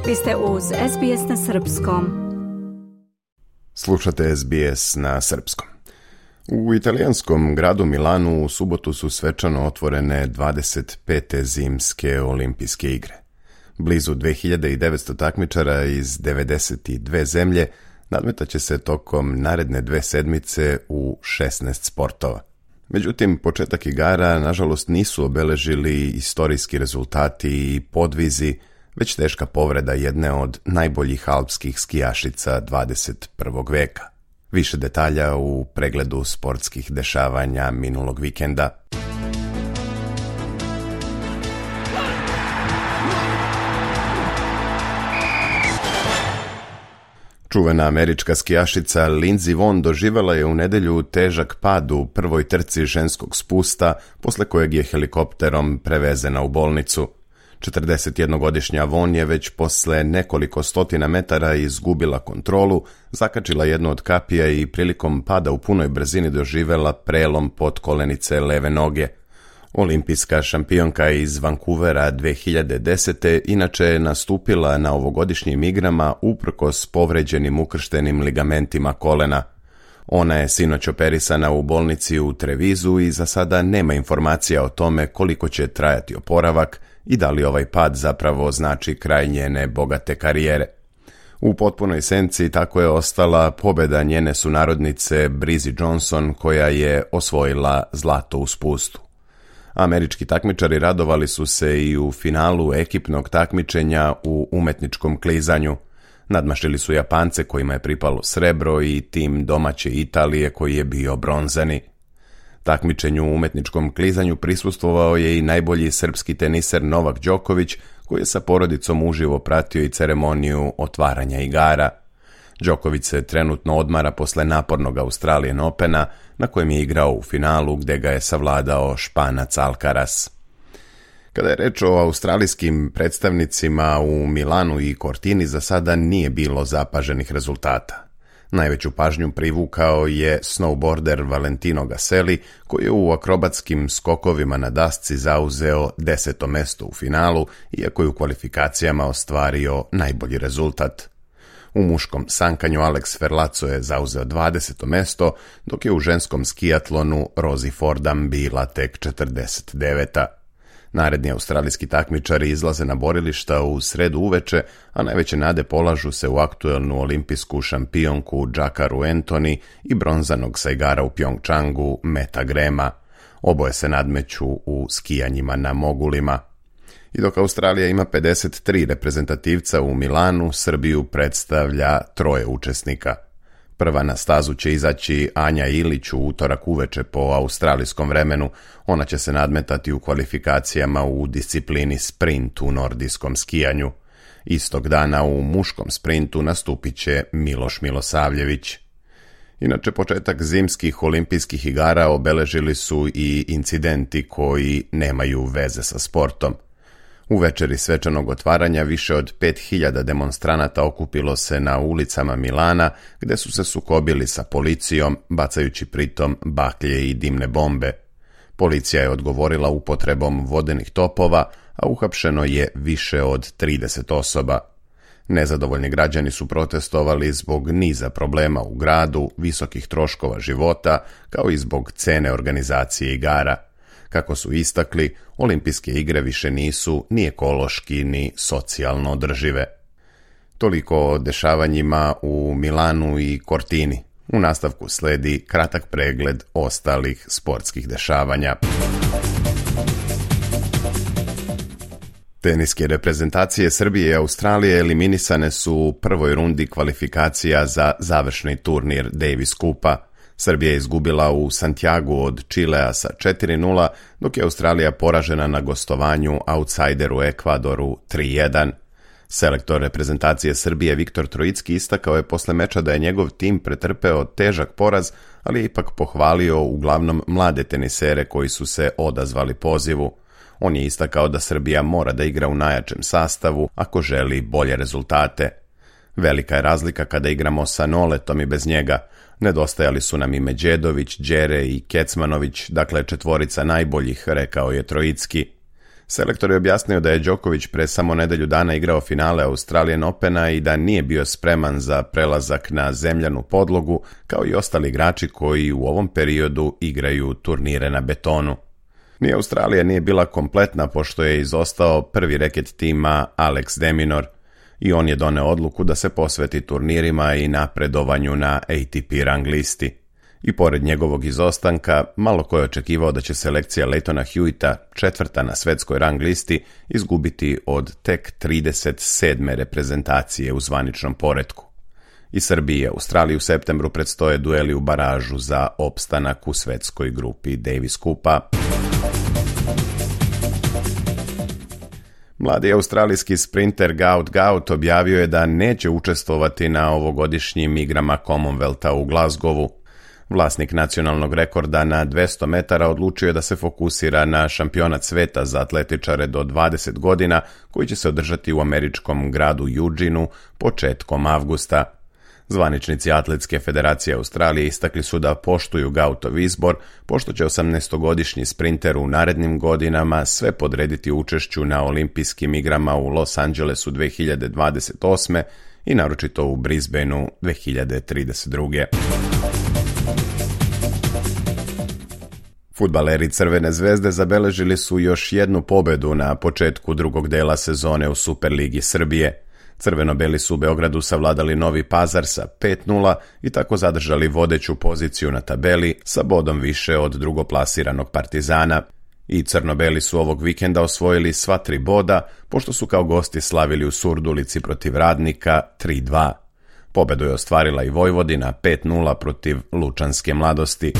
Vi ste uz SBS na srpskom. Slušate SBS na srpskom. U italijanskom gradu Milanu u subotu su svečano otvorene 25. zimske olimpijske igre. Blizu 2900 takmičara iz 92 zemlje nadmetaće se tokom naredne 2 sedmice u 16 sportova. Međutim, početak igara nažalost nisu obeležili istorijski rezultati i podvizi, već teška povreda jedne od najboljih alpskih skijašica 21. veka. Više detalja u pregledu sportskih dešavanja minulog vikenda. Čuvena američka skijašica Lindsey Vonn doživjela je u nedjelju težak pad u prvoj trci ženskog spusta, posle kojeg je helikopterom prevezena u bolnicu. 41-godišnja Vonn je već posle nekoliko stotina metara izgubila kontrolu, zakačila jednu od kapija i prilikom pada u punoj brzini doživjela prelom potkolenice leve noge. Olimpijska šampionka iz Vancouvera 2010. inače je nastupila na ovogodišnjim igrama uprkos povređenim ukrštenim ligamentima kolena. Ona je sinoć operisana u bolnici u Trevisu i za sada nema informacija o tome koliko će trajati oporavak i da li ovaj pad zapravo znači kraj njene bogate karijere. U potpunoj senci tako je ostala pobjeda njene sunarodnice Brizzy Johnson, koja je osvojila zlato u spustu. Američki takmičari radovali su se i u finalu ekipnog takmičenja u umetničkom klizanju. Nadmašili su Japance kojima je pripalo srebro i tim domaće Italije koji je bio bronzani. Takmičenju u umetničkom klizanju prisustvovao je i najbolji srpski teniser Novak Đoković, koji je sa porodicom uživo pratio i ceremoniju otvaranja igara. Đoković se trenutno odmara posle napornog Australian Opena, na kojem je igrao u finalu gde ga je savladao Španac Alcaraz. Kada je reč o australijskim predstavnicima u Milanu i Cortini, za sada nije bilo zapaženih rezultata. Najveću pažnju privukao je snowboarder Valentino Gaselli, koji je u akrobatskim skokovima na dasci zauzeo 10. mesto u finalu, iako je u kvalifikacijama ostvario najbolji rezultat. U muškom sankanju Alex Ferlaco je zauzeo 20. mesto, dok je u ženskom skijatlonu Rosie Fordham bila tek 49. Naredni australijski takmičari izlaze na borilišta u sredu uveče, a najveće nade polažu se u aktuelnu olimpijsku šampionku Jackaru Anthony i bronzanog sa igara u Pyeongchangu Meta Grema. Oboje se nadmeću u skijanjima na mogulima. I dok Australija ima 53 reprezentativca u Milanu, Srbiju predstavlja 3 učesnika. Prva na stazu će izaći Anja Ilić u utorak uveče po australijskom vremenu. Ona će se nadmetati u kvalifikacijama u disciplini sprint u nordijskom skijanju. Istog dana u muškom sprintu nastupit će Miloš Milosavljević. Inače, početak zimskih olimpijskih igara obeležili su i incidenti koji nemaju veze sa sportom. U večeri svečanog otvaranja više od 5000 demonstranata okupilo se na ulicama Milana, gde su se sukobili sa policijom, bacajući pritom baklje i dimne bombe. Policija je odgovorila upotrebom vodenih topova, a uhapšeno je više od 30 osoba. Nezadovoljni građani su protestovali zbog niza problema u gradu, visokih troškova života, kao i zbog cene organizacije igara. Kako su istakli, olimpijske igre više nisu ni ekološki ni socijalno održive. Toliko o dešavanjima u Milanu i Cortini. U nastavku sledi kratak pregled ostalih sportskih dešavanja. Teniske reprezentacije Srbije i Australije eliminisane su u prvoj rundi kvalifikacija za završni turnir Davis Kupa. Srbija je izgubila u Santiagu od Čilea sa 4:0, dok je Australija poražena na gostovanju outsideru Ekvadoru 3:1. Selektor reprezentacije Srbije Viktor Trojicki istakao je posle meča da je njegov tim pretrpeo težak poraz, ali je ipak pohvalio uglavnom mlade tenisere koji su se odazvali pozivu. On je istakao da Srbija mora da igra u najjačem sastavu ako želi bolje rezultate. Velika je razlika kada igramo sa Noletom i bez njega. Nedostajali su nam i Međedović, Đere i Kecmanović, dakle 4 najboljih, rekao je Trojicki. Selektor je objasnio da je Đoković pre samo nedelju dana igrao finale Australian Opena i da nije bio spreman za prelazak na zemljanu podlogu, kao i ostali igrači koji u ovom periodu igraju turnire na betonu. Ni Australija nije bila kompletna pošto je izostao prvi reket tima Alex de Minaur i on je doneo odluku da se posveti turnirima i napredovanju na ATP rang listi. I pored njegovog izostanka, malo ko je očekivao da će selekcija Leightona Hewita, četvrta na svetskoj rang listi, izgubiti od tek 37. reprezentacije u zvaničnom poretku. I Srbiji i Australiji u septembru predstoje dueli u baražu za opstanak u svetskoj grupi Davis Cupa. Mladi australijski sprinter Gaut Gaut objavio je da neće učestvovati na ovogodišnjim igrama Commonwealtha u Glasgowu. Vlasnik nacionalnog rekorda na 200 metara odlučio je da se fokusira na šampionat sveta za atletičare do 20 godina koji će se održati u američkom gradu Eugene početkom avgusta. Zvaničnici Atletske federacije Australije istakli su da poštuju Gautov izbor, pošto će 18-godišnji sprinter u narednim godinama sve podrediti učešću na olimpijskim igrama u Los Angelesu 2028. i naročito u Brisbaneu 2032. Fudbaleri Crvene zvezde zabeležili su još jednu pobedu na početku drugog dela sezone u Superligi Srbije. Crveno-beli su u Beogradu savladali Novi Pazar sa 5:0 i tako zadržali vodeću poziciju na tabeli sa bodom više od drugoplasiranog Partizana. I crno-beli su ovog vikenda osvojili sva 3 boda, pošto su kao gosti slavili u Surdulici protiv Radnika 3:2. Pobedu je ostvarila i Vojvodina 5:0 protiv Lučanske Mladosti.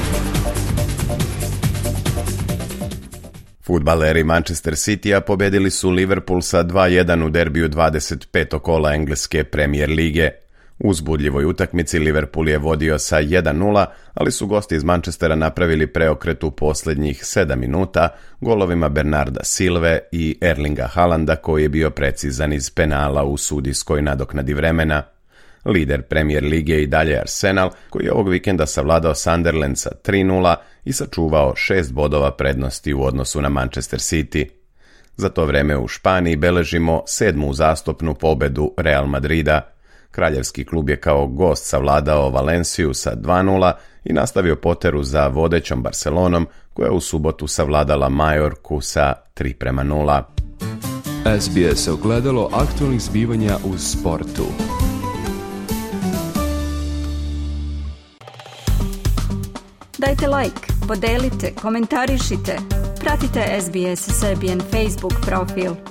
Fudbaleri Manchester Citya pobedili su Liverpool sa 2:1 u derbiju 25. kola engleske Premier lige. U uzbudljivoj utakmici Liverpool je vodio sa 1:0, ali su gosti iz Manchestera napravili preokret u posljednjih 7 minuta golovima Bernarda Silve i Erlinga Haalanda koji je bio precizan iz penala u sudijskoj nadoknadi vremena. Lider Premier lige je i dalje Arsenal, koji je ovog vikenda savladao Sunderland sa 3:0 i sačuvao 6 bodova prednosti u odnosu na Manchester City. Za to vreme u Španiji beležimo 7. uzastopnu pobedu Real Madrida. Kraljevski klub je kao gost savladao Valenciju sa 2:0 i nastavio poteru za vodećom Barcelonom, koja u subotu savladala Majorku sa 3:0. SBS ogledalo aktualnih zbivanja u sportu. Dajte like, podelite, komentarišite, pratite SBS Serbian Facebook profil.